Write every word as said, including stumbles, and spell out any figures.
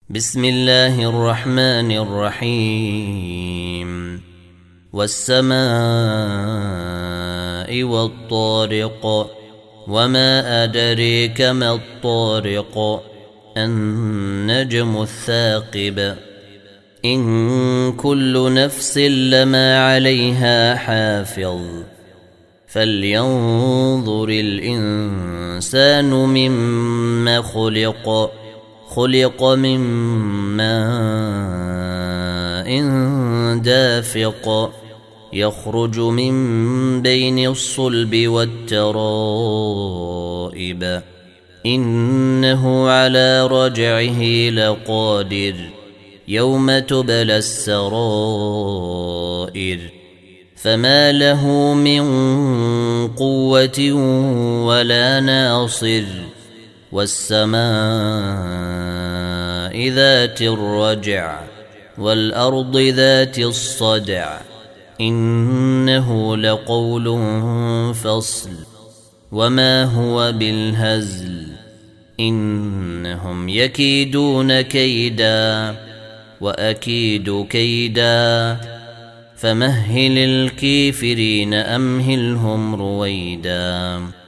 بسم الله الرحمن الرحيم والسماء والطارق وما أدريك ما الطارق النجم الثاقب إن كل نفس لما عليها حافظ فلينظر الإنسان مما خلق خلق من ماء دافق يخرج من بين الصلب والترائب إنه على رجعه لقادر يوم تبلى السرائر فما له من قوة ولا ناصر والسماء ذات الرجع والأرض ذات الصدع إنه لقول فصل وما هو بالهزل إنهم يكيدون كيدا وأكيد كيدا فمهل الكافرين أمهلهم رويدا.